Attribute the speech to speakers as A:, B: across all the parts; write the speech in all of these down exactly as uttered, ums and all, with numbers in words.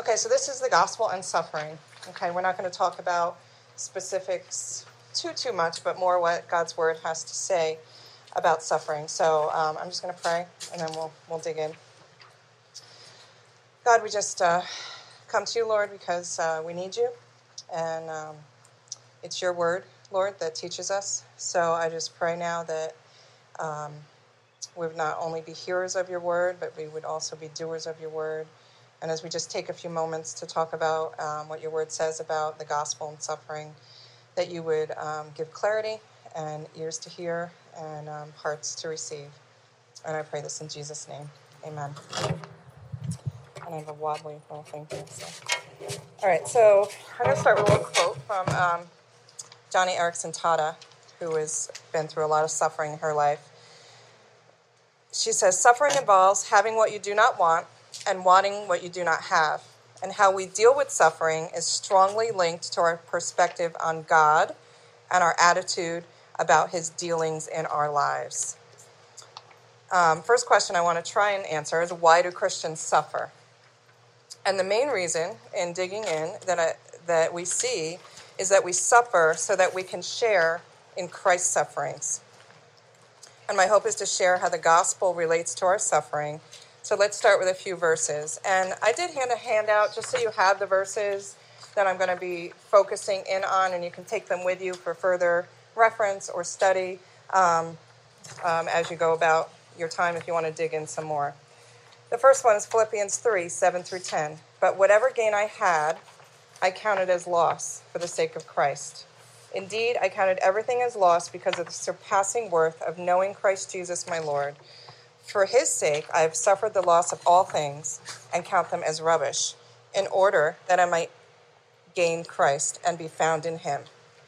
A: Okay, so this is the gospel and suffering. Okay, we're not going to talk about specifics too, too much, but more what God's word has to say about suffering. So um, I'm just going to pray, and then we'll we'll dig in. God, we just uh, come to you, Lord, because uh, we need you, and um, it's your word, Lord, that teaches us. So I just pray now that um, we would not only be hearers of your word, but we would also be doers of your word. And as we just take a few moments to talk about um, what your word says about the gospel and suffering, that you would um, give clarity and ears to hear and um, hearts to receive. And I pray this in Jesus' name. Amen. And I have a wobbly little thing here. So. All right, so I'm going to start with a little quote from um, Johnny Erickson Tata, who has been through a lot of suffering in her life. She says, "Suffering involves having what you do not want and wanting what you do not have. And how we deal with suffering is strongly linked to our perspective on God and our attitude about his dealings in our lives." Um, first question I want to try and answer is, why do Christians suffer? And the main reason in digging in that I, that we see is that we suffer so that we can share in Christ's sufferings. And my hope is to share how the gospel relates to our suffering. So let's start with a few verses. And I did hand a handout just so you have the verses that I'm going to be focusing in on, and you can take them with you for further reference or study um, um, as you go about your time if you want to dig in some more. The first one is Philippians three, seven through ten. "But whatever gain I had, I counted as loss for the sake of Christ. Indeed, I counted everything as loss because of the surpassing worth of knowing Christ Jesus my Lord. For his sake, I have suffered the loss of all things and count them as rubbish, in order that I might gain Christ and be found in him,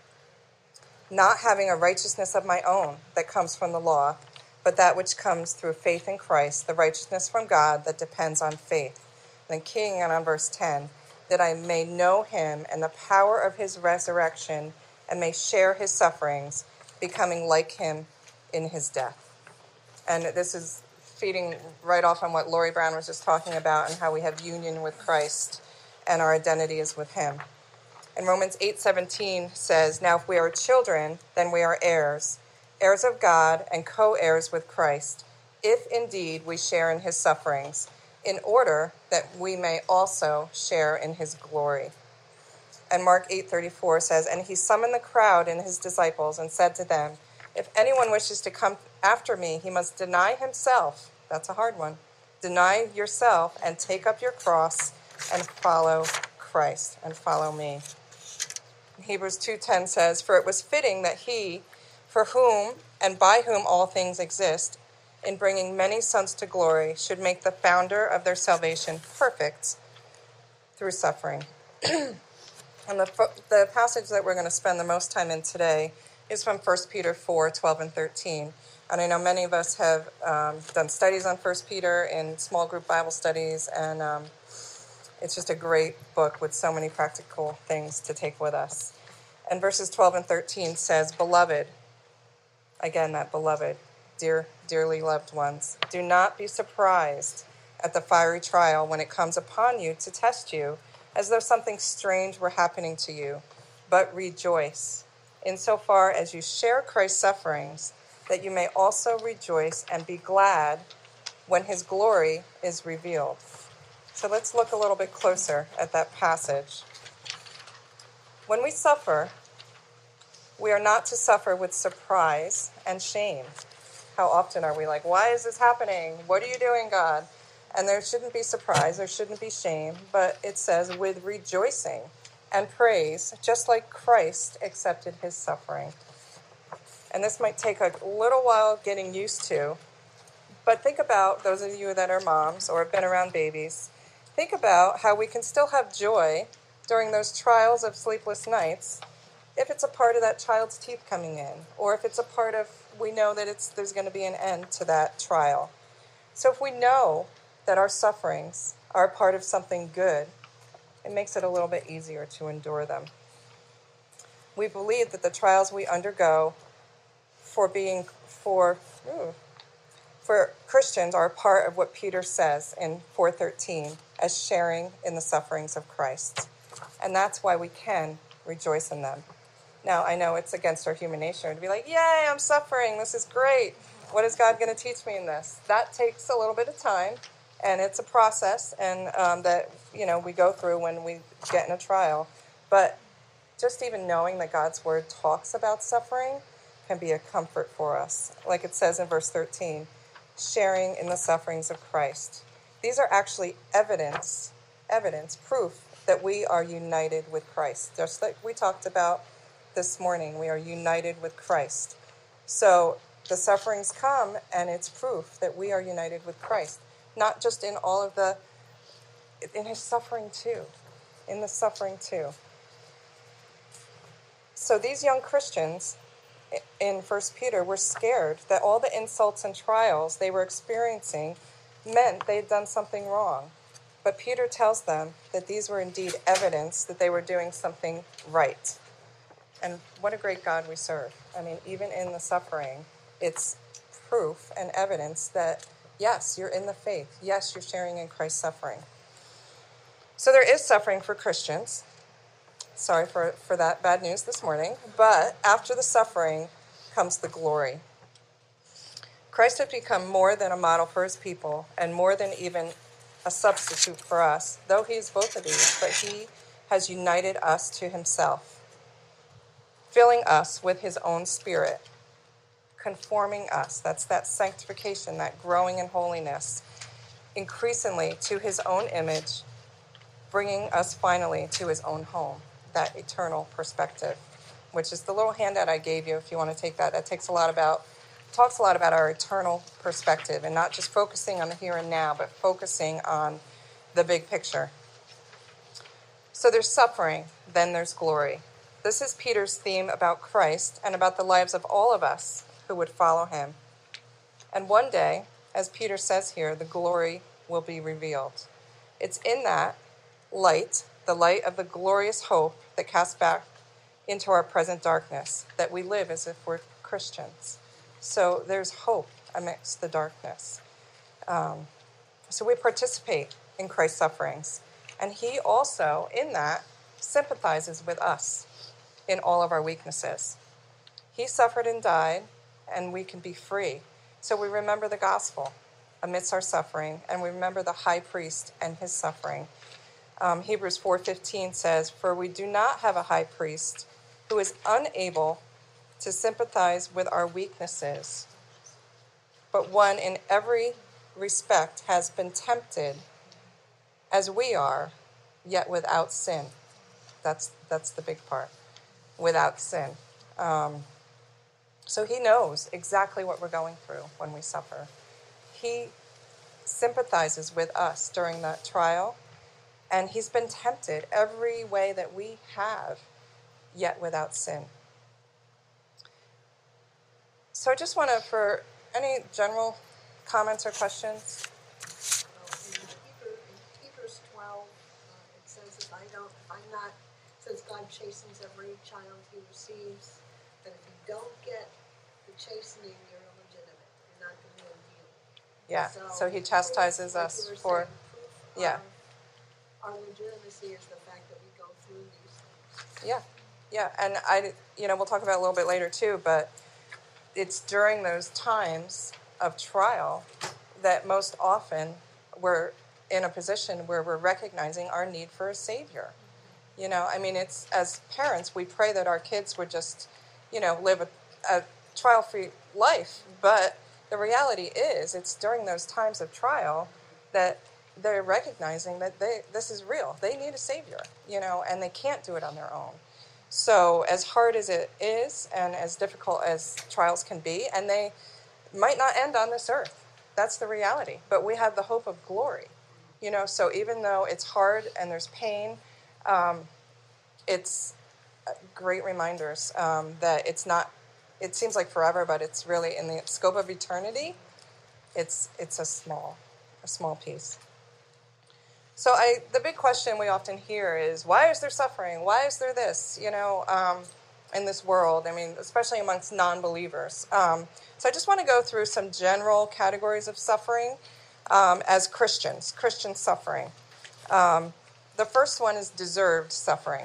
A: not having a righteousness of my own that comes from the law, but that which comes through faith in Christ, the righteousness from God that depends on faith." Then keying in on verse ten, "that I may know him and the power of his resurrection and may share his sufferings, becoming like him in his death." And this is feeding right off on what Lori Brown was just talking about and how we have union with Christ and our identity is with him. And Romans eight seventeen says, "Now if we are children, then we are heirs, heirs of God and co-heirs with Christ, if indeed we share in his sufferings, in order that we may also share in his glory." And Mark eight thirty-four says, "And he summoned the crowd and his disciples and said to them, 'If anyone wishes to come after me, he must deny himself,'" that's a hard one, "'deny yourself and take up your cross and follow Christ,' and follow me." Hebrews two ten says, "For it was fitting that he, for whom and by whom all things exist, in bringing many sons to glory, should make the founder of their salvation perfect through suffering." And the, the passage that we're going to spend the most time in today is from First Peter four, twelve and thirteen. And I know many of us have um, done studies on First Peter in small group Bible studies, and um, it's just a great book with so many practical things to take with us. And verses twelve and thirteen says, "Beloved," again, that beloved, dear, dearly loved ones, "do not be surprised at the fiery trial when it comes upon you to test you, as though something strange were happening to you, but rejoice, insofar as you share Christ's sufferings, that you may also rejoice and be glad when his glory is revealed." So let's look a little bit closer at that passage. When we suffer, we are not to suffer with surprise and shame. How often are we like, why is this happening? What are you doing, God? And there shouldn't be surprise, there shouldn't be shame, but it says with rejoicing and praise, just like Christ accepted his suffering. And this might take a little while getting used to, but think about those of you that are moms or have been around babies. Think about how we can still have joy during those trials of sleepless nights if it's a part of that child's teeth coming in, or if it's a part of, we know that it's there's going to be an end to that trial. So if we know that our sufferings are a part of something good, it makes it a little bit easier to endure them. We believe that the trials we undergo for being for ooh, for Christians are a part of what Peter says in four thirteen as sharing in the sufferings of Christ. And that's why we can rejoice in them. Now, I know it's against our human nature to be like, yay, I'm suffering, this is great. What is God going to teach me in this? That takes a little bit of time, and it's a process and um, that, you know, we go through when we get in a trial. But just even knowing that God's word talks about suffering can be a comfort for us. Like it says in verse thirteen, sharing in the sufferings of Christ. These are actually evidence, evidence, proof that we are united with Christ. Just like we talked about this morning, we are united with Christ. So the sufferings come, and it's proof that we are united with Christ. Not just in all of the, in his suffering too. In the suffering too. So these young Christians in First Peter were scared that all the insults and trials they were experiencing meant they'd done something wrong. But Peter tells them that these were indeed evidence that they were doing something right. And what a great God we serve. I mean, even in the suffering, it's proof and evidence that, yes, you're in the faith. Yes, you're sharing in Christ's suffering. So there is suffering for Christians. Sorry for, for that bad news this morning. But after the suffering comes the glory. Christ has become more than a model for his people and more than even a substitute for us, though he is both of these, but he has united us to himself, filling us with his own spirit, conforming us, that's that sanctification, that growing in holiness, increasingly to his own image, bringing us finally to his own home, that eternal perspective, which is the little handout I gave you if you want to take that. That takes a lot about, talks a lot about our eternal perspective and not just focusing on the here and now, but focusing on the big picture. So there's suffering, then there's glory. This is Peter's theme about Christ and about the lives of all of us who would follow him. And one day, as Peter says here, the glory will be revealed. It's in that light, the light of the glorious hope that casts back into our present darkness, that we live as if we're Christians. So there's hope amidst the darkness. Um, so we participate in Christ's sufferings. And he also, in that, sympathizes with us in all of our weaknesses. He suffered and died, and we can be free. So we remember the gospel amidst our suffering, and we remember the high priest and his suffering. Um, Hebrews four fifteen says, "For we do not have a high priest who is unable to sympathize with our weaknesses, but one in every respect has been tempted as we are, yet without sin." That's that's the big part. Without sin. Um, so he knows exactly what we're going through when we suffer. He sympathizes with us during that trial, and he's been tempted every way that we have, yet without sin. So I just want to, for any general comments or questions?
B: In Hebrews twelve, uh, it says, if I don't, if I'm not, it says God chastens every child he receives, that if you don't get the chastening, you're illegitimate. You're not the real deal.
A: Yeah, so, so he chastises
B: like
A: us
B: saying,
A: for, yeah.
B: Our, our legitimacy is the fact that we go through these things.
A: Yeah, yeah, and I, you know, we'll talk about it a little bit later too, but it's during those times of trial that most often we're in a position where we're recognizing our need for a Savior. You know, I mean, it's, as parents, we pray that our kids would just, you know, live a, a trial-free life, but the reality is it's during those times of trial that they're recognizing that they this is real. They need a Savior, you know, and they can't do it on their own. So as hard as it is and as difficult as trials can be, and they might not end on this earth. That's the reality. But we have the hope of glory. You know, so even though it's hard and there's pain, um, it's great reminders um, that it's not, it seems like forever, but it's really in the scope of eternity, it's it's a small, a small piece. So I, the big question we often hear is, why is there suffering? Why is there this? You know, um, in this world, I mean, especially amongst non-believers. Um, so I just want to go through some general categories of suffering um, as Christians, Christian suffering. Um, the first one is deserved suffering.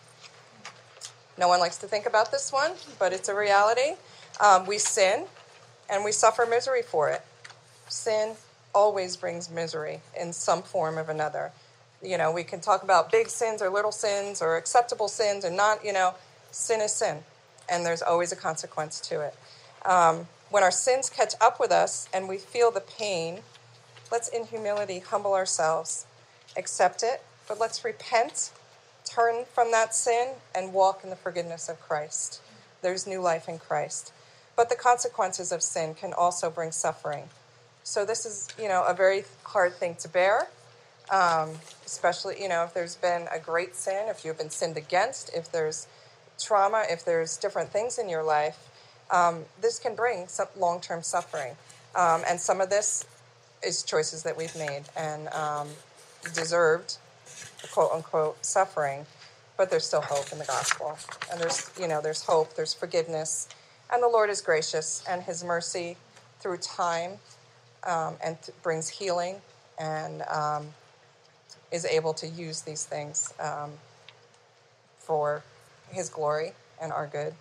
A: No one likes to think about this one, but it's a reality. Um, we sin, and we suffer misery for it. Sin always brings misery in some form or another. You know, we can talk about big sins or little sins or acceptable sins and not, you know, sin is sin, and there's always a consequence to it. Um, when our sins catch up with us and we feel the pain, let's in humility humble ourselves, accept it, but let's repent, turn from that sin, and walk in the forgiveness of Christ. There's new life in Christ. But the consequences of sin can also bring suffering. So this is, you know, a very hard thing to bear, um, especially, you know, if there's been a great sin, if you've been sinned against, if there's trauma, if there's different things in your life, um, this can bring some long-term suffering. Um, and some of this is choices that we've made and um, deserved, quote-unquote, suffering, but there's still hope in the gospel. And there's, you know, there's hope, there's forgiveness, and the Lord is gracious, and his mercy through time um, and th- brings healing and um, is able to use these things um, for his glory and our good.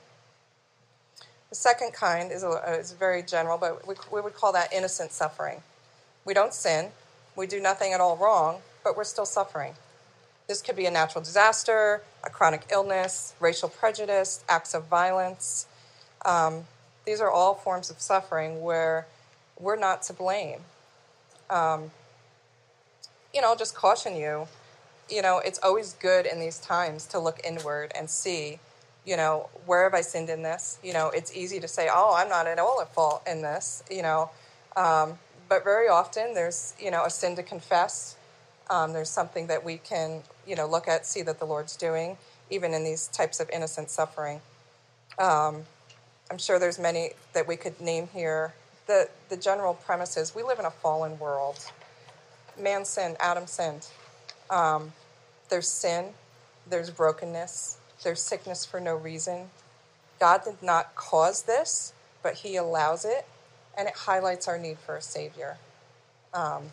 A: The second kind is, a, is very general, but we, we would call that innocent suffering. We don't sin, we do nothing at all wrong, but we're still suffering. This could be a natural disaster, a chronic illness, racial prejudice, acts of violence. Um, these are all forms of suffering where we're not to blame. Um, you know, I'll just caution you, you know, it's always good in these times to look inward and see, you know, where have I sinned in this? You know, it's easy to say, oh, I'm not at all at fault in this, you know. Um, but very often there's, you know, a sin to confess. Um, there's something that we can, you know, look at, see that the Lord's doing, even in these types of innocent suffering. Um, I'm sure there's many that we could name here. The, the general premise is we live in a fallen world. Man sinned, Adam sinned. Um, there's sin, there's brokenness, there's sickness for no reason. God did not cause this, but he allows it, and it highlights our need for a Savior. Um,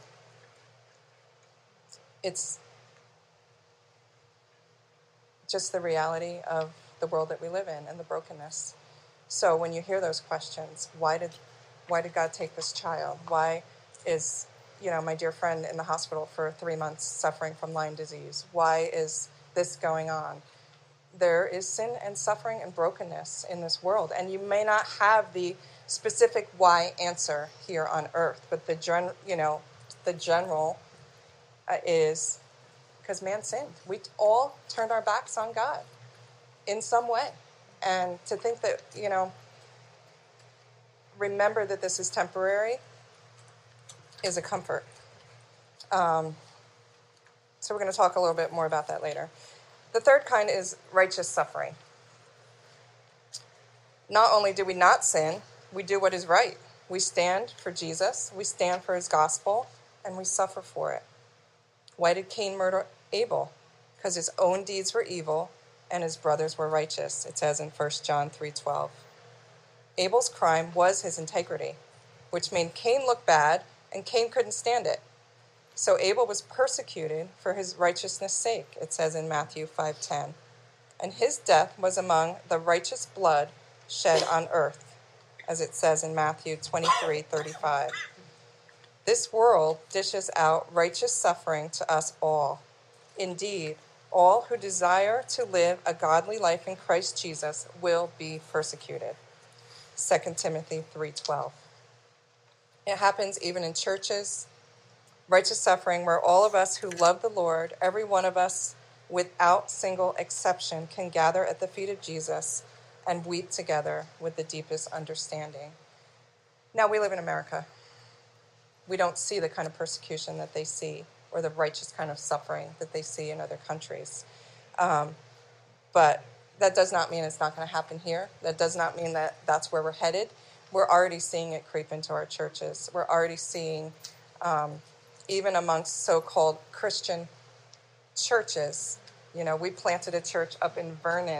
A: it's just the reality of the world that we live in and the brokenness. So when you hear those questions, why did why did God take this child? Why is, you know, my dear friend in the hospital for three months suffering from Lyme disease? Why is this going on? There is sin and suffering and brokenness in this world, and you may not have the specific why answer here on earth, but the gen, you know, the general uh, is because man sinned. We all turned our backs on God in some way, and to think that, you know, remember that this is temporary is a comfort. Um, so we're going to talk a little bit more about that later. The third kind is righteous suffering. Not only do we not sin, we do what is right. We stand for Jesus, we stand for his gospel, and we suffer for it. Why did Cain murder Abel? Because his own deeds were evil and his brothers were righteous. It says in First John three twelve. Abel's crime was his integrity, which made Cain look bad, and Cain couldn't stand it. So Abel was persecuted for his righteousness' sake, it says in Matthew five ten. And his death was among the righteous blood shed on earth, as it says in Matthew twenty-three thirty-five. This world dishes out righteous suffering to us all. Indeed, all who desire to live a godly life in Christ Jesus will be persecuted. Second Timothy three twelve. It happens even in churches. Righteous suffering where all of us who love the Lord, every one of us without single exception, can gather at the feet of Jesus and weep together with the deepest understanding. Now, we live in America. We don't see the kind of persecution that they see or the righteous kind of suffering that they see in other countries. Um, but that does not mean it's not going to happen here. That does not mean that that's where we're headed. We're already seeing it creep into our churches. We're already seeing, um, even amongst so-called Christian churches, you know, we planted a church up in Vernon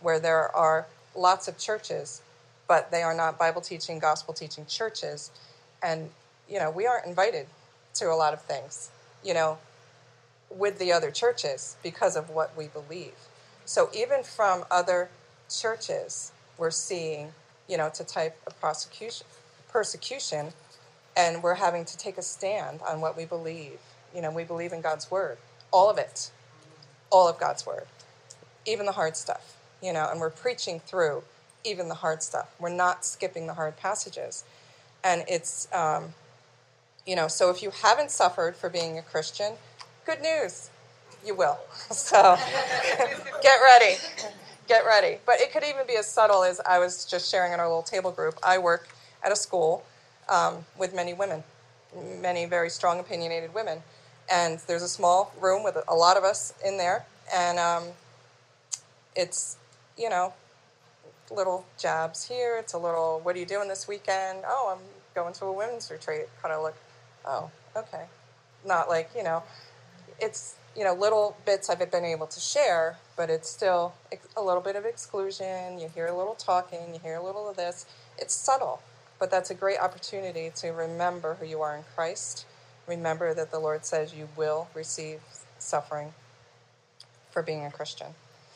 A: where there are lots of churches, but they are not Bible teaching, gospel teaching churches. And, you know, we aren't invited to a lot of things, you know, with the other churches because of what we believe. So even from other churches, we're seeing, you know, to type of prosecution, persecution, and we're having to take a stand on what we believe. You know, we believe in God's word, all of it, all of God's word, even the hard stuff, you know, and we're preaching through even the hard stuff. We're not skipping the hard passages. And it's, um, you know, so if you haven't suffered for being a Christian, good news, you will. So get ready, get ready. But it could even be as subtle as I was just sharing in our little table group. I work at a school um, with many women, many very strong, opinionated women. And there's a small room with a lot of us in there. And um, it's, you know, little jabs here. It's a little, what are you doing this weekend? Oh, I'm going to a women's retreat. Kind of like, oh, okay. Not like, you know, it's, you know, little bits I've been able to share, but it's still a little bit of exclusion. You hear a little talking, you hear a little of this. It's subtle, but that's a great opportunity to remember who you are in Christ. Remember that the Lord says you will receive suffering for being a Christian.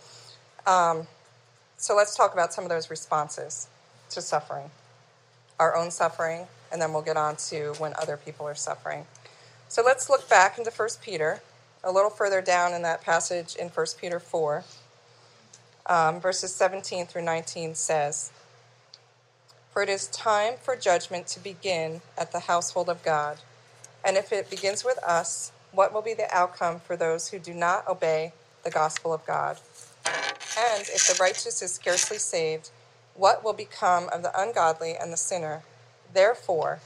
A: Um, so let's talk about some of those responses to suffering. Our own suffering, and then we'll get on to when other people are suffering. So let's look back into First Peter, a little further down in that passage in First Peter four. Um, verses seventeen through nineteen says, "For it is time for judgment to begin at the household of God. And if it begins with us, what will be the outcome for those who do not obey the gospel of God? And if the righteous is scarcely saved, what will become of the ungodly and the sinner? Therefore,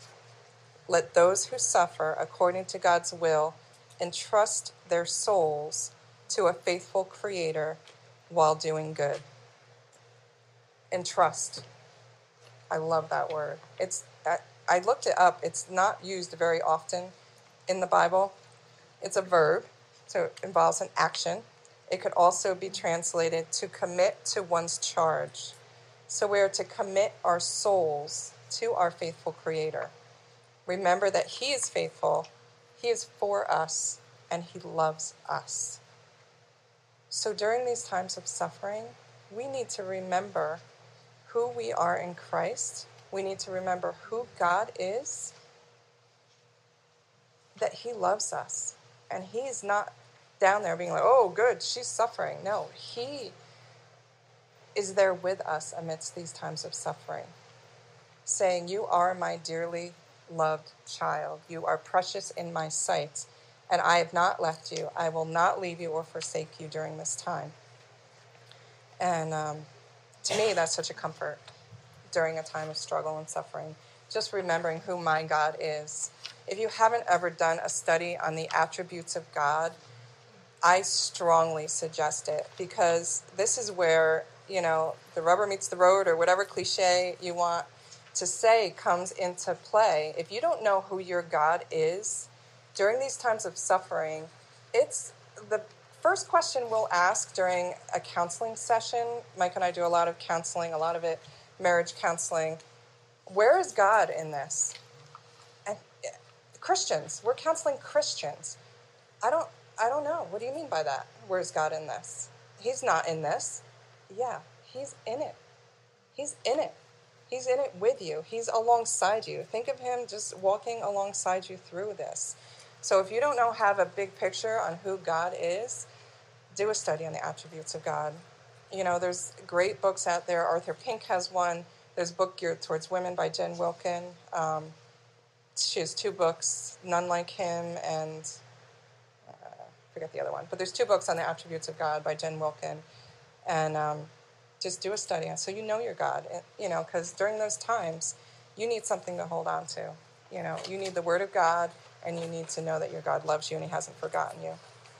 A: let those who suffer according to God's will entrust their souls to a faithful Creator while doing good." Entrust. I love that word. It's I looked it up. It's not used very often in the Bible. It's a verb, so it involves an action. It could also be translated to commit to one's charge. So we are to commit our souls to our faithful Creator. Remember that He is faithful, He is for us, and He loves us. So during these times of suffering, we need to remember who we are in Christ. We need to remember who God is, that He loves us. And He's not down there being like, oh, good, she's suffering. No, He is there with us amidst these times of suffering, saying, you are my dearly loved child. You are precious in my sight, and I have not left you. I will not leave you or forsake you during this time. And um, to me, that's such a comfort during a time of struggle and suffering, just remembering who my God is. If you haven't ever done a study on the attributes of God, I strongly suggest it, because this is where, you know, the rubber meets the road, or whatever cliche you want to say comes into play. If you don't know who your God is during these times of suffering, it's the first question we'll ask during a counseling session. Mike and I do a lot of counseling, a lot of it marriage counseling. Where is God in this? And Christians, we're counseling Christians. I don't I don't know. What do you mean by that? Where's God in this? He's not in this. Yeah, He's in it. He's in it. He's in it with you. He's alongside you. Think of Him just walking alongside you through this. So if you don't know, have a big picture on who God is, do a study on the attributes of God. You know, there's great books out there. Arthur Pink has one. There's a book geared towards women by Jen Wilkin. Um, she has two books, None Like Him, and uh, I forget the other one. But there's two books on the attributes of God by Jen Wilkin. And um, just do a study on, so you know your God. You know, because during those times, you need something to hold on to. You know, you need the Word of God, and you need to know that your God loves you and He hasn't forgotten you.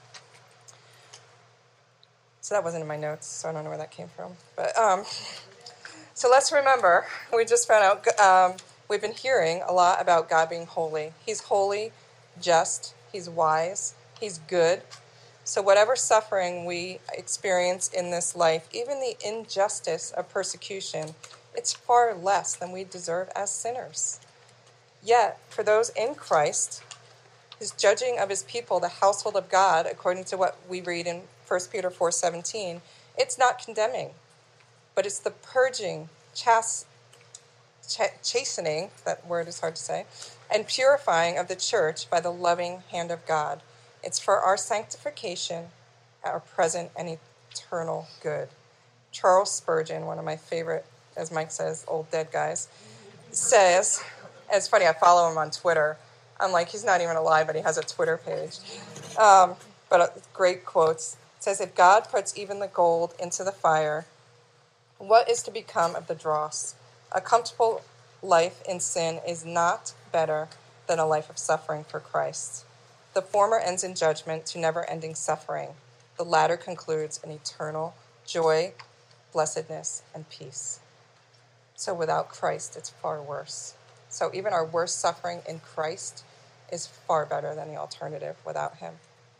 A: So that wasn't in my notes, so I don't know where that came from. But um, so let's remember, we just found out, um, we've been hearing a lot about God being holy. He's holy, just, He's wise, He's good. So whatever suffering we experience in this life, even the injustice of persecution, it's far less than we deserve as sinners. Yet, for those in Christ, his judging of his people, the household of God, according to what we read in First Peter four seventeen, it's not condemning, but it's the purging, chas- ch- chastening, that word is hard to say, and purifying of the church by the loving hand of God. It's for our sanctification, our present and eternal good. Charles Spurgeon, one of my favorite, as Mike says, old dead guys, says, and it's funny, I follow him on Twitter. I'm like, he's not even alive, but he has a Twitter page. Um, but uh, great quotes. It says, if God puts even the gold into the fire, what is to become of the dross? A comfortable life in sin is not better than a life of suffering for Christ. The former ends in judgment to never-ending suffering. The latter concludes in eternal joy, blessedness, and peace. So without Christ, it's far worse. So even our worst suffering in Christ is far better than the alternative without him.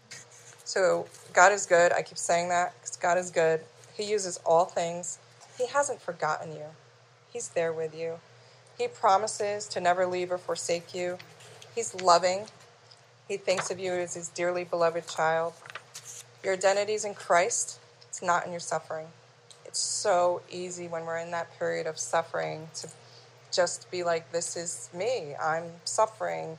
A: So God is good. I keep saying that because God is good. He uses all things. He hasn't forgotten you. He's there with you. He promises to never leave or forsake you. He's loving. He thinks of you as his dearly beloved child. Your identity is in Christ. It's not in your suffering. It's so easy when we're in that period of suffering to just be like, this is me. I'm suffering.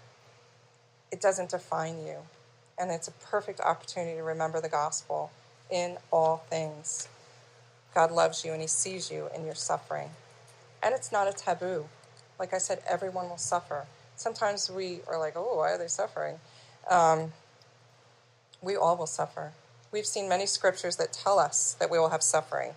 A: It doesn't define you. And it's a perfect opportunity to remember the gospel in all things. God loves you and he sees you in your suffering. And it's not a taboo. Like I said, everyone will suffer. Sometimes we are like, oh, why are they suffering? Um, we all will suffer. We've seen many scriptures that tell us that we will have suffering.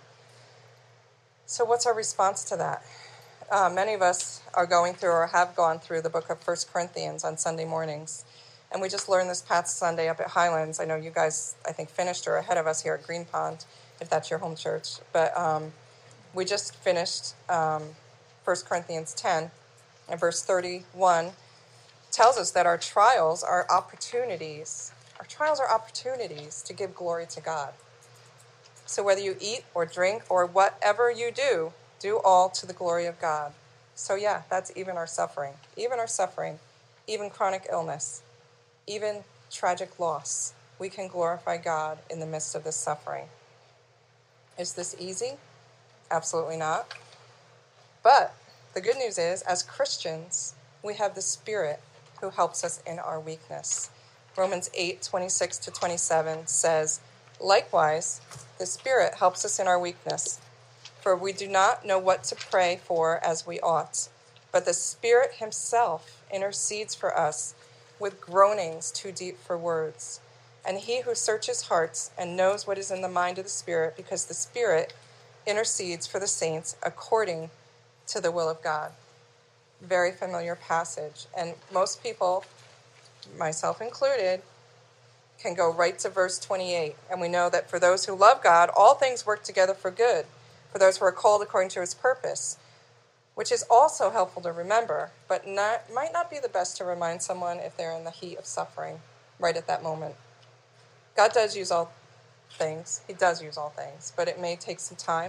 A: So what's our response to that? Uh, many of us are going through or have gone through the book of First Corinthians on Sunday mornings. And we just learned this past Sunday up at Highlands. I know you guys, I think, finished or ahead of us here at Green Pond, if that's your home church. But um, we just finished um, First Corinthians ten. And verse thirty-one tells us that our trials are opportunities. Our trials are opportunities to give glory to God. So whether you eat or drink or whatever you do, do all to the glory of God. So yeah, that's even our suffering. Even our suffering, even chronic illness, even tragic loss. We can glorify God in the midst of this suffering. Is this easy? Absolutely not. But the good news is, as Christians, we have the Spirit who helps us in our weakness. Romans eight, twenty-six to twenty-seven says, likewise, the Spirit helps us in our weakness, for we do not know what to pray for as we ought, but the Spirit himself intercedes for us with groanings too deep for words. And he who searches hearts and knows what is in the mind of the Spirit, because the Spirit intercedes for the saints according to the will of God. Very familiar passage. And most people, myself included, can go right to verse twenty-eight. And we know that for those who love God, all things work together for good, for those who are called according to his purpose, which is also helpful to remember, but not, might not be the best to remind someone if they're in the heat of suffering right at that moment. God does use all things. He does use all things, but it may take some time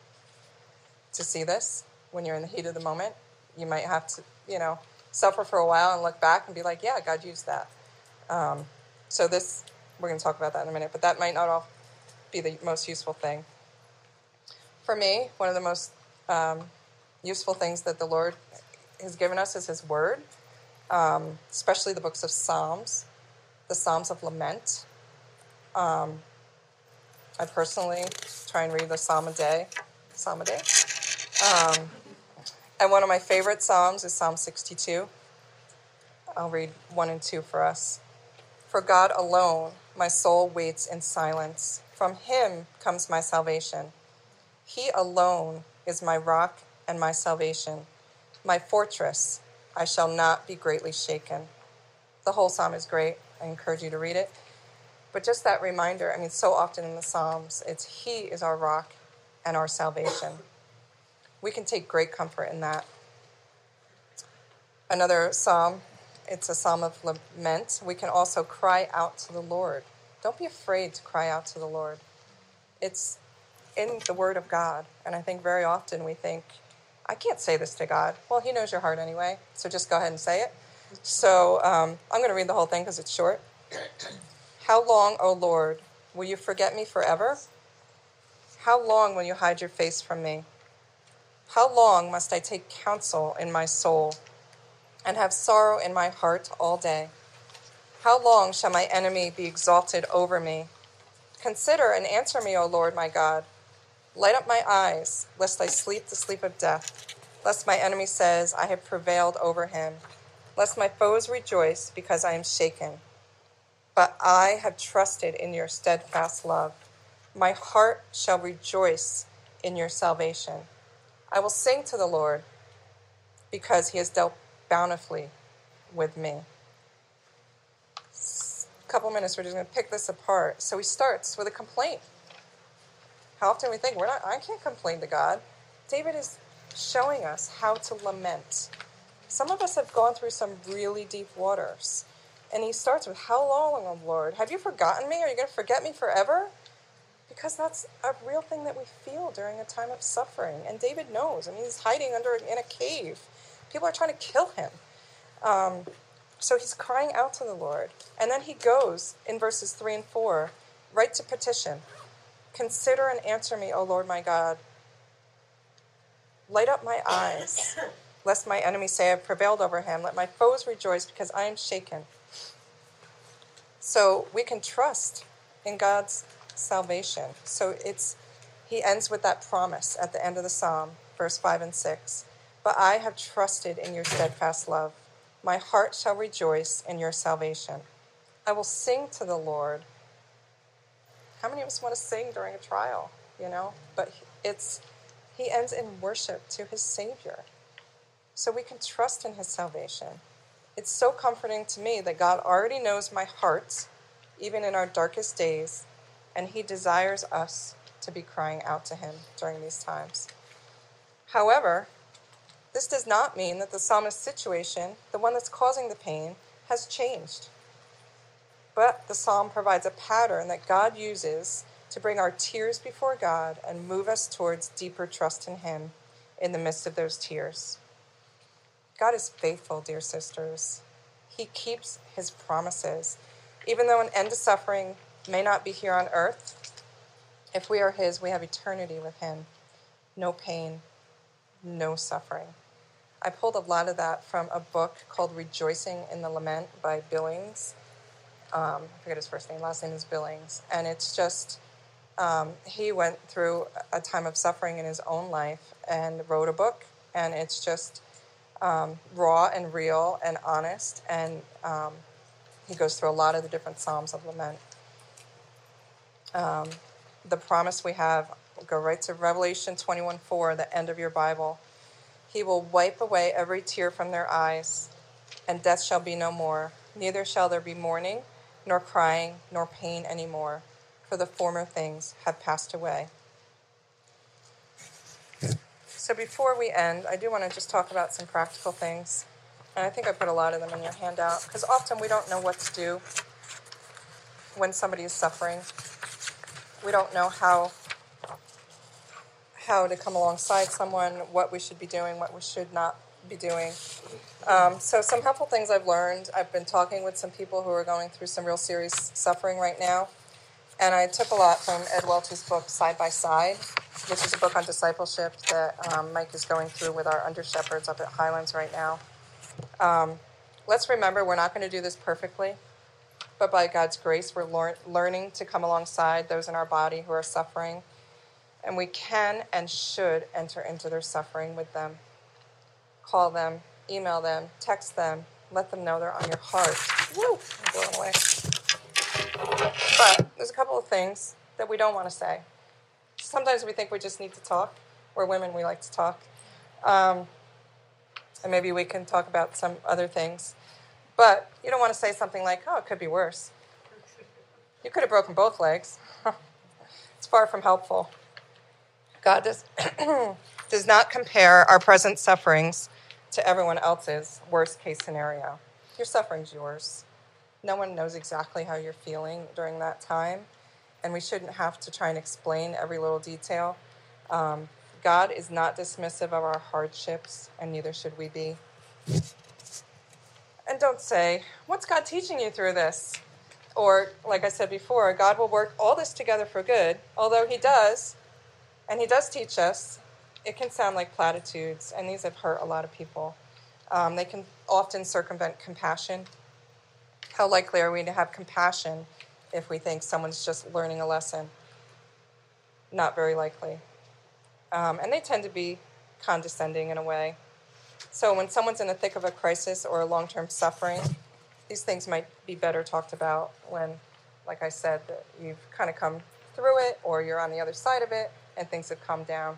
A: to see this. When you're in the heat of the moment, you might have to, you know, suffer for a while and look back and be like, yeah, God used that. Um, so this, we're going to talk about that in a minute, but that might not all be the most useful thing. For me, one of the most um, useful things that the Lord has given us is his word, um, especially the books of Psalms, the Psalms of Lament. Um, I personally try and read the Psalm a day, Psalm a day. Um, and one of my favorite Psalms is Psalm sixty-two. I'll read one and two for us. For God alone, my soul waits in silence. From him comes my salvation. He alone is my rock and my salvation, my fortress. I shall not be greatly shaken. The whole psalm is great. I encourage you to read it. But just that reminder, I mean, so often in the Psalms, it's he is our rock and our salvation. We can take great comfort in that. Another psalm, it's a psalm of lament. We can also cry out to the Lord. Don't be afraid to cry out to the Lord. It's in the Word of God. And I think very often we think, I can't say this to God. Well, he knows your heart anyway, so just go ahead and say it. So um, I'm going to read the whole thing because it's short. How long, O Lord, will you forget me forever? How long will you hide your face from me? How long must I take counsel in my soul and have sorrow in my heart all day? How long shall my enemy be exalted over me? Consider and answer me, O Lord my God. Light up my eyes, lest I sleep the sleep of death, lest my enemy says, I have prevailed over him, lest my foes rejoice because I am shaken. But I have trusted in your steadfast love. My heart shall rejoice in your salvation. I will sing to the Lord because he has dealt bountifully with me. A couple minutes, we're just going to pick this apart. So he starts with a complaint. How often we think, we're not, I can't complain to God. David is showing us how to lament. Some of us have gone through some really deep waters. And he starts with, how long, O Lord? Have you forgotten me? Are you going to forget me forever? Because that's a real thing that we feel during a time of suffering. And David knows. I mean, he's hiding under in a cave. People are trying to kill him. Um, so he's crying out to the Lord. And then he goes, in verses three and four, right to petition. Consider and answer me, O Lord my God. Light up my eyes, lest my enemies say I have prevailed over him. Let my foes rejoice because I am shaken. So we can trust in God's salvation. So it's he ends with that promise at the end of the psalm, verse five and six. But I have trusted in your steadfast love. My heart shall rejoice in your salvation. I will sing to the Lord. How many of us want to sing during a trial, you know? But it's he ends in worship to his Savior. So we can trust in his salvation. It's so comforting to me that God already knows my heart, even in our darkest days, and he desires us to be crying out to him during these times. However, this does not mean that the psalmist's situation, the one that's causing the pain, has changed. But the psalm provides a pattern that God uses to bring our tears before God and move us towards deeper trust in him in the midst of those tears. God is faithful, dear sisters. He keeps his promises. Even though an end to suffering may not be here on earth, if we are his, we have eternity with him. No pain, no suffering. I pulled a lot of that from a book called Rejoicing in the Lament by Billings. Um, I forget his first name, last name is Billings. And it's just, um, he went through a time of suffering in his own life and wrote a book. And it's just um, raw and real and honest. And um, he goes through a lot of the different Psalms of lament. Um, the promise we have, we'll go right to Revelation twenty-one four, the end of your Bible. He will wipe away every tear from their eyes, and death shall be no more. Neither shall there be mourning, nor crying, nor pain any more, for the former things have passed away. So before we end, I do want to just talk about some practical things. And I think I put a lot of them in your handout, because often we don't know what to do when somebody is suffering. We don't know how how to come alongside someone, what we should be doing, what we should not be doing. Um, so some helpful things I've learned. I've been talking with some people who are going through some real serious suffering right now. And I took a lot from Ed Welch's book, Side by Side, which is a book on discipleship that um, Mike is going through with our under-shepherds up at Highlands right now. Um, let's remember we're not going to do this perfectly, but by God's grace, we're lear- learning to come alongside those in our body who are suffering. And we can and should enter into their suffering with them. Call them, email them, text them, let them know they're on your heart. Woo! I'm blowing away. But there's a couple of things that we don't want to say. Sometimes we think we just need to talk. We're women, we like to talk. Um, and maybe we can talk about some other things. But you don't want to say something like, oh, it could be worse. You could have broken both legs. It's far from helpful. God does, does not compare our present sufferings to everyone else's worst-case scenario. Your suffering's yours. No one knows exactly how you're feeling during that time, and we shouldn't have to try and explain every little detail. Um, God is not dismissive of our hardships, and neither should we be. And don't say, what's God teaching you through this? Or, like I said before, God will work all this together for good, although he does, and he does teach us. It can sound like platitudes, and these have hurt a lot of people. Um, they can often circumvent compassion. How likely are we to have compassion if we think someone's just learning a lesson? Not very likely. Um, and they tend to be condescending in a way. So when someone's in the thick of a crisis or a long-term suffering, these things might be better talked about when, like I said, that you've kind of come through it or you're on the other side of it and things have calmed down.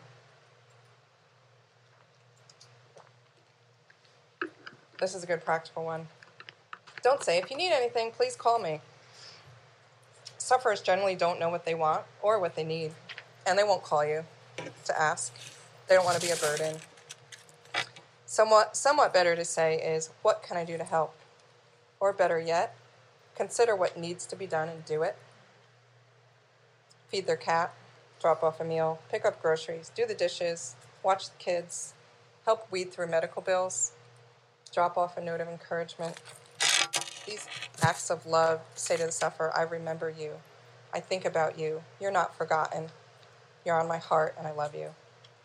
A: This is a good practical one. Don't say, if you need anything, please call me. Sufferers generally don't know what they want or what they need, and they won't call you to ask. They don't want to be a burden. Somewhat, somewhat better to say is, what can I do to help? Or better yet, consider what needs to be done and do it. Feed their cat, drop off a meal, pick up groceries, do the dishes, watch the kids, help weed through medical bills, drop off a note of encouragement. These acts of love say to the sufferer, I remember you. I think about you. You're not forgotten. You're on my heart, and I love you.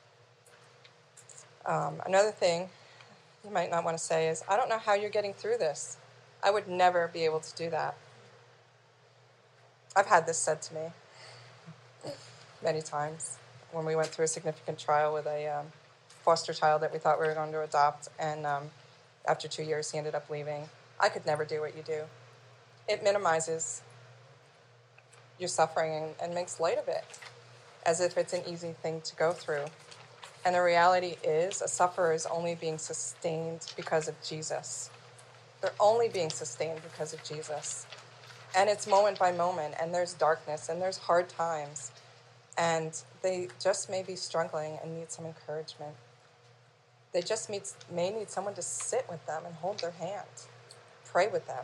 A: Um, another thing you might not want to say is, I don't know how you're getting through this. I would never be able to do that. I've had this said to me many times when we went through a significant trial with a um, foster child that we thought we were going to adopt, and um, after two years he ended up leaving. I could never do what you do. It minimizes your suffering and, and makes light of it, as if it's an easy thing to go through. And the reality is, a sufferer is only being sustained because of Jesus. They're only being sustained because of Jesus. And it's moment by moment, and there's darkness, and there's hard times, and they just may be struggling and need some encouragement. They just need, may need someone to sit with them and hold their hand, pray with them.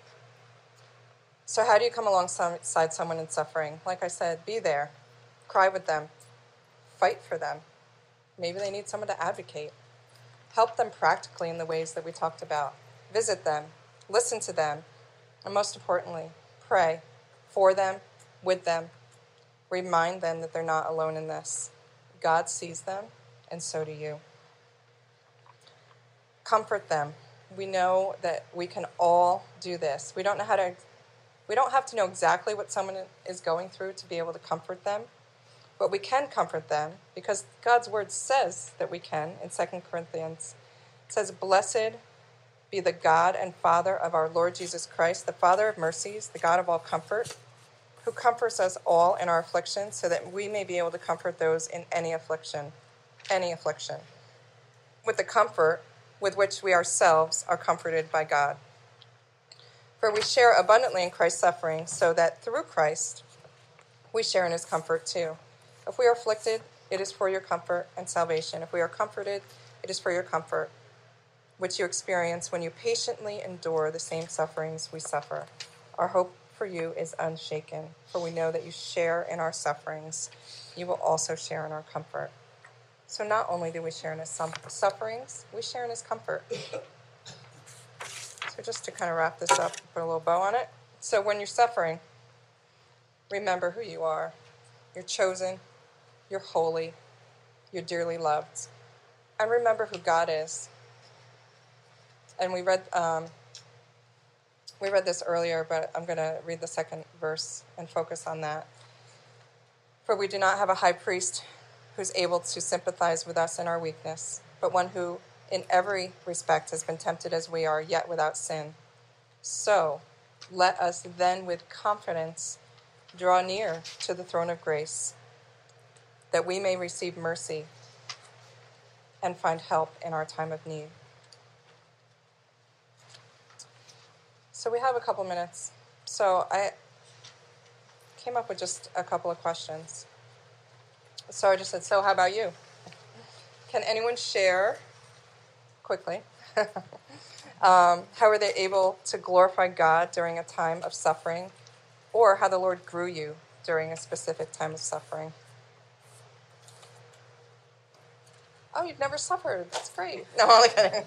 A: So how do you come alongside someone in suffering? Like I said, be there, cry with them, fight for them. Maybe they need someone to advocate. Help them practically in the ways that we talked about. Visit them, listen to them, and most importantly, pray for them, with them. Remind them that they're not alone in this. God sees them, and so do you. Comfort them. We know that we can all do this. We don't know how to, we don't have to know exactly what someone is going through to be able to comfort them, but we can comfort them because God's word says that we can in Second Corinthians. It says, blessed be the God and Father of our Lord Jesus Christ, the Father of mercies, the God of all comfort, who comforts us all in our affliction so that we may be able to comfort those in any affliction, any affliction, with the comfort with which we ourselves are comforted by God. For we share abundantly in Christ's suffering so that through Christ we share in his comfort too. If we are afflicted, it is for your comfort and salvation. If we are comforted, it is for your comfort, which you experience when you patiently endure the same sufferings we suffer. Our hope for you is unshaken, for we know that you share in our sufferings. You will also share in our comfort. So not only do we share in his sufferings, we share in his comfort. So just to kind of wrap this up, put a little bow on it. So when you're suffering, remember who you are. You're chosen, you're holy, you're dearly loved. And remember who God is. And we read um, we read this earlier, but I'm going to read the second verse and focus on that. For we do not have a high priest who's able to sympathize with us in our weakness, but one who in every respect has been tempted as we are, yet without sin. So let us then with confidence draw near to the throne of grace, that we may receive mercy and find help in our time of need. So we have a couple minutes. So I came up with just a couple of questions. So I just said, so how about you? Can anyone share, quickly, Um, how were they able to glorify God during a time of suffering, or how the Lord grew you during a specific time of suffering? Oh, you've never suffered. That's great. No, I'm only kidding.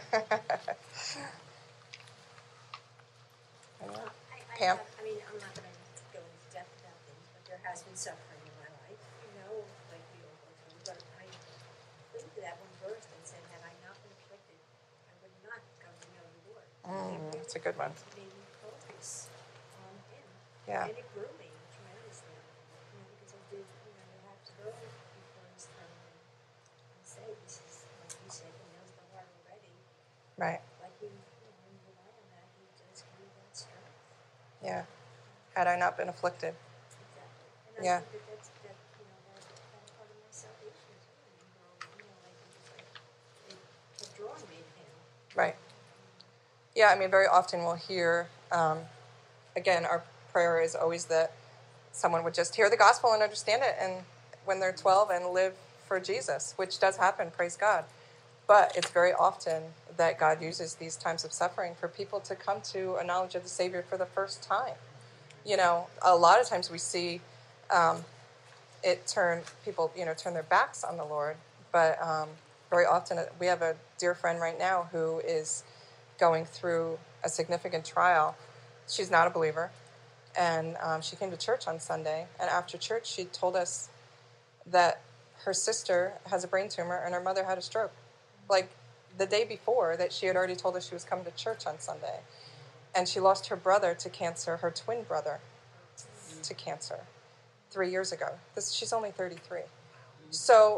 C: Uh, I, I
A: Pam?
C: have, I mean, I'm not going to go into depth about things, but there has been suffering in my life, you know, like we all go through. But I cling to that one verse that said, had I not been afflicted, I would not come to know the Lord.
A: Mm, that's a good one.
C: It made me focus on Him.
A: Yeah.
C: And it grew me tremendously, you know, because I did, you know, you have to go before His throne and, and say, this is, like you said, He knows the heart already.
A: Right.
C: Like you, you know, when you rely on that, He does give you that strength.
A: Yeah. Had I not been afflicted.
C: Exactly. And I
A: Yeah.
C: think that that's, that, you know, that, that part of my salvation is really, you know, you know, like, it was like, it kept drawing me to Him.
A: Right. Yeah, I mean, very often we'll hear, um, again, our prayer is always that someone would just hear the gospel and understand it and when they're twelve and live for Jesus, which does happen, praise God. But it's very often that God uses these times of suffering for people to come to a knowledge of the Savior for the first time. You know, a lot of times we see um, it turn, people, you know, turn their backs on the Lord. But um, very often we have a dear friend right now who is going through a significant trial. She's not a believer. And um, she came to church on Sunday. And after church, she told us that her sister has a brain tumor and her mother had a stroke. Like the day before that she had already told us she was coming to church on Sunday. And she lost her brother to cancer, her twin brother to cancer three years ago. This, she's only thirty-three. So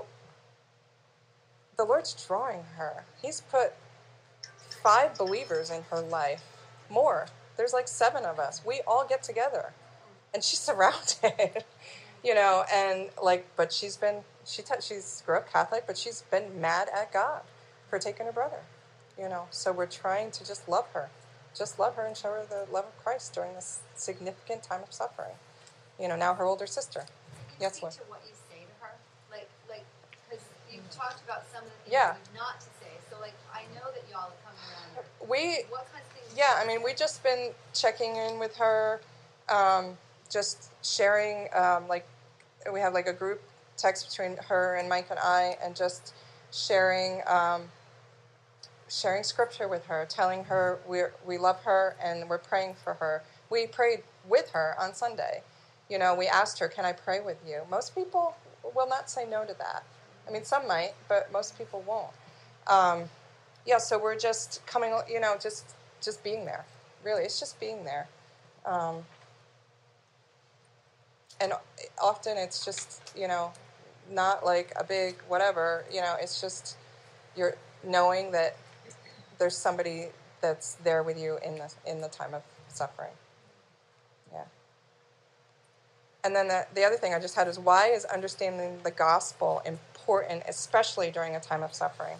A: the Lord's drawing her. He's put five believers in her life, more. There's like seven of us. We all get together. And she's surrounded, you know, and like, but she's been, she t- she's grew up Catholic, but she's been mad at God for taking her brother, you know. So we're trying to just love her. Just love her and show her the love of Christ during this significant time of suffering. You know, now her older sister.
D: Can you
A: Yes,
D: speak
A: Lynn?
D: to what you say to her? Like, like, because you've talked about some of the things
A: Yeah.
D: you've not to say. So, like, I know that y'all are coming around her.
A: We,
D: What kinds of things?
A: yeah,
D: do
A: I
D: you
A: mean,
D: say?
A: we just been checking in with her, um, just sharing, um, like, we have like a group text between her and Mike and I, and just sharing, um, sharing scripture with her, telling her we we love her and we're praying for her. We prayed with her on Sunday. You know, we asked her, "Can I pray with you?" Most people will not say no to that. I mean, some might, but most people won't. Um, yeah, so we're just coming, you know, just just being there. Really, it's just being there. Um, and often it's just, you know, not like a big whatever. You know, it's just you're knowing that there's somebody that's there with you in the in the time of suffering. Yeah. And then the, the other thing I just had is, why is understanding the gospel important, especially during a time of suffering?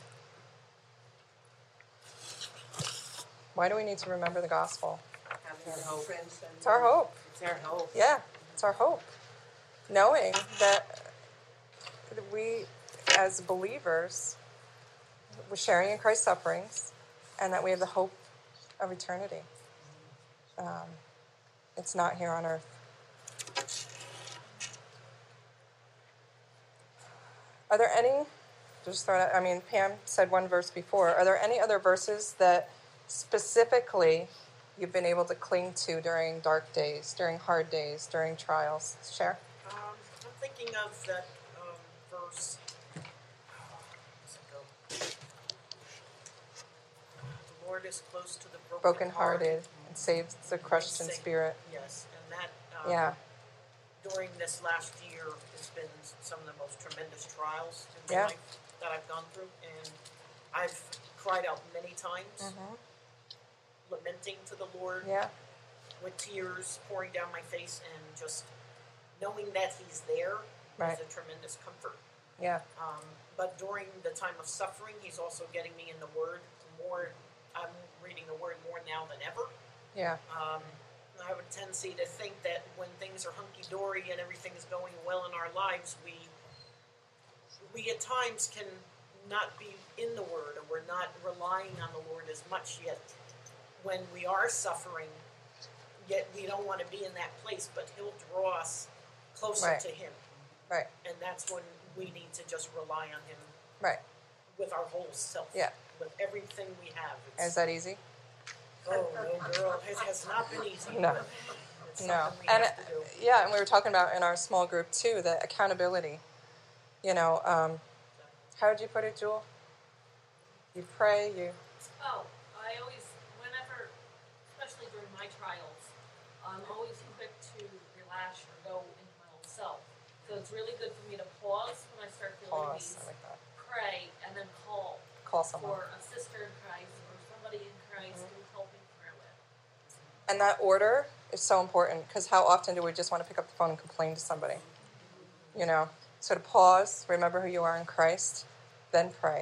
A: Why do we need to remember the gospel?
E: Having our hope.
A: It's our hope.
E: It's our hope.
A: Yeah, it's our hope. Knowing that we, as believers, we're sharing in Christ's sufferings, and that we have the hope of eternity. Um, it's not here on earth. Are there any, just throw it out, I mean, Pam said one verse before. Are there any other verses that specifically you've been able to cling to during dark days, during hard days, during trials? Share.
E: Um, I'm thinking of that um, verse. Where's it go? The Lord is close to the brokenhearted.
A: Brokenhearted and saves the crushed in
E: Sing-
A: spirit.
E: Yes, and that um,
A: Yeah.
E: during this last year has been some of the most tremendous trials in
A: Yeah.
E: my life that I've gone through, and I've cried out many times,
A: Mm-hmm.
E: lamenting to the Lord
A: Yeah.
E: with tears pouring down my face, and just knowing that He's there
A: Right.
E: is a tremendous comfort.
A: Yeah.
E: Um, but during the time of suffering, He's also getting me in the Word more. I'm reading the Word more now than ever.
A: Yeah.
E: Um, I have a tendency to think that when things are hunky-dory and everything is going well in our lives, we we at times can not be in the Word, or we're not relying on the Lord as much yet. When we are suffering, yet we don't want to be in that place, but He'll draw us closer
A: Right.
E: to Him.
A: Right.
E: And that's when we need to just rely on Him
A: Right.
E: with our whole self.
A: Yeah.
E: With everything we have. It's,
A: Is that easy?
E: oh, no, girl. It has not been easy.
A: No.
E: But it's
A: No.
E: something we
A: And
E: have to do.
A: yeah, and we were talking about in our small group too, the accountability. You know, um, how would you put it, Jewel? You pray, you
F: Oh, I always, whenever, especially during my trials, I'm always quick to relax or go into my own self. So it's really good for me to pause when I start feeling
A: pause.
F: these,
A: I like that.
F: pray, and then call
A: Call someone.
F: for a sister in Christ or somebody in Christ
A: Mm-hmm.
F: who's helping through it.
A: And that order is so important because how often do we just want to pick up the phone and complain to somebody? You know, so to pause, remember who you are in Christ, then pray.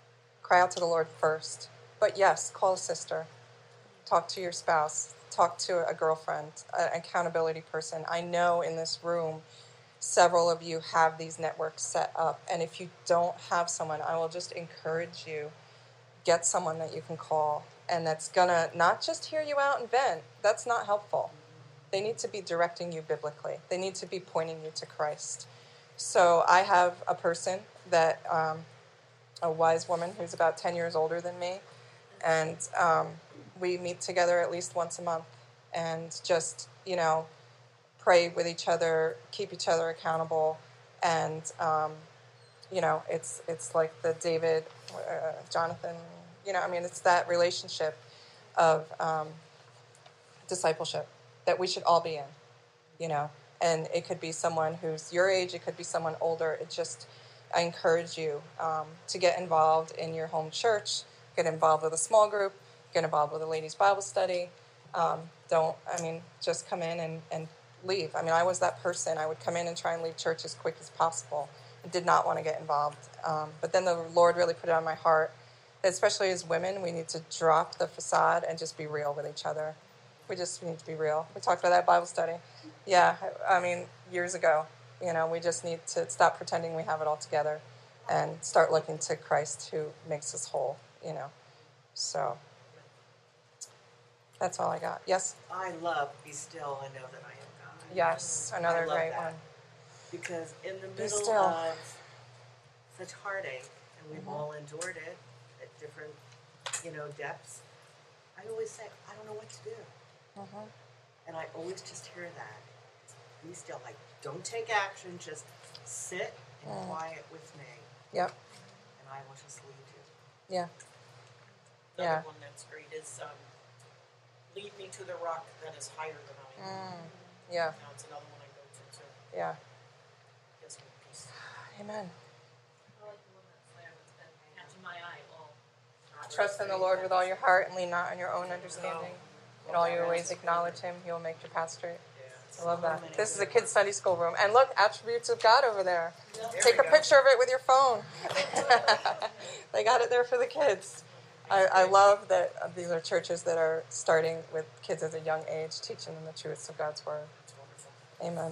A: Cry out to the Lord first. But yes, call a sister. Talk to your spouse. Talk to a girlfriend, an accountability person. I know in this room, several of you have these networks set up. And if you don't have someone, I will just encourage you, get someone that you can call and that's going to not just hear you out and vent. That's not helpful. They need to be directing you biblically. They need to be pointing you to Christ. So I have a person that, um, a wise woman who's about ten years older than me, and um, we meet together at least once a month and just, you know, pray with each other, keep each other accountable, and, um, you know, it's it's like the David, uh, Jonathan, you know, I mean, it's that relationship of um, discipleship that we should all be in, you know, and it could be someone who's your age, it could be someone older. It just, I encourage you um, to get involved in your home church, get involved with a small group, get involved with a ladies' Bible study. Um, don't, I mean, just come in and, and leave. I mean, I was that person. I would come in and try and leave church as quick as possible. I did not want to get involved. Um, but then the Lord really put it on my heart that especially as women, we need to drop the facade and just be real with each other. We just need to be real. We talked about that Bible study. Yeah, I mean, years ago. You know, we just need to stop pretending we have it all together and start looking to Christ who makes us whole, you know. So that's all I got. Yes?
G: I love Be Still and Know That I Am God.
A: Yes, another
G: I love
A: great
G: that.
A: one.
G: Because in the
A: Be
G: middle
A: still.
G: of such heartache, and we've
A: Mhm.
G: all endured it at different, you know, depths, I always say, I don't know what to do.
A: Mm-hmm.
G: And I always just hear that. Be still. Like, don't take action, just sit and
A: Mm.
G: quiet with me,
A: Yep.
G: and I will just lead you.
A: Yeah.
E: Another
A: Yeah.
E: one that's great is um, lead me to the rock that is higher than I am.
A: Mm. Yeah.
E: Now it's another one I go to too.
A: Yeah.
E: Gives me peace.
A: Amen.
F: I like the one that's there that's been catching my eye all.
A: Trust in the Lord with all your heart and lean not on your own understanding. In all your ways acknowledge Him. He will make your path straight. I love that. This is a kids' Sunday school room. And look, attributes of God over there. Take a picture of it with your phone. They got it there for the kids. I, I love that uh, these are churches that are starting with kids at a young age, teaching them the truths of God's Word. Amen.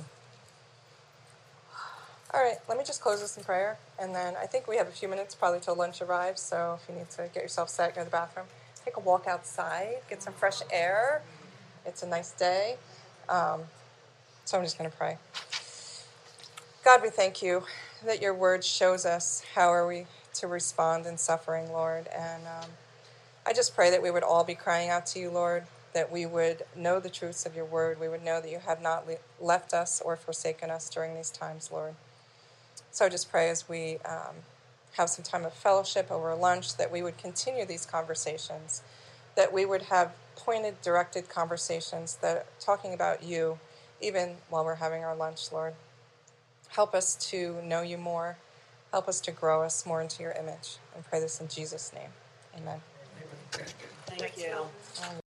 A: All right, let me just close this in prayer. And then I think we have a few minutes probably till lunch arrives. So if you need to get yourself set, go to the bathroom, take a walk outside, get some fresh air. It's a nice day. Um, so I'm just going to pray. God, we thank you that your word shows us how are we to respond in suffering, Lord. And um, I just pray that we would all be crying out to you, Lord, that we would know the truths of your word. We would know that you have not le- left us or forsaken us during these times, Lord. So I just pray as we um, have some time of fellowship over lunch that we would continue these conversations, that we would have pointed, directed conversations that are talking about you, even while we're having our lunch, Lord. Help us to know you more. Help us to grow us more into your image. And pray this in Jesus' name. Amen.
G: Thank you.